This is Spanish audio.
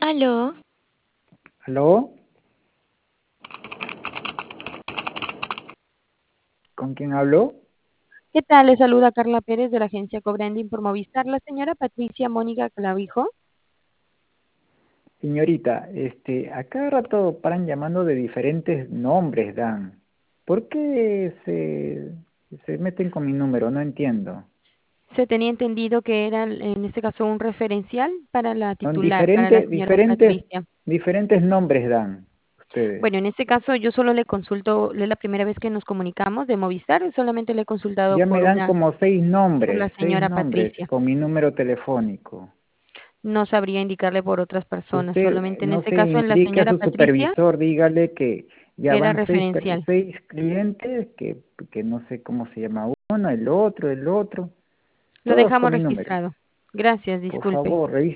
Aló, ¿Aló? ¿Con quién hablo? ¿Qué tal? Le saluda Carla Pérez de la agencia Cobranding por Movistar. La señora Patricia Mónica Clavijo. Señorita, a cada rato paran llamando de diferentes nombres, Dan. ¿Por qué se meten con mi número? No entiendo. Se tenía entendido que era, en este caso, un referencial para la Son titular, para la señora diferentes, Patricia. diferentes nombres dan ustedes. Bueno, en este caso yo solo le consulto, es la primera vez que nos comunicamos de Movistar, solamente le he consultado Ya me dan como por la seis señora nombres Patricia. con mi número telefónico. No sabría indicarle por otras personas, Usted, solamente en no este sé, caso en la indique a señora su Patricia supervisor, dígale que ya era van referencial. seis clientes, que no sé cómo se llama uno, el otro, Lo todos dejamos con mi número. registrado. Gracias, Por disculpe. favor, revise.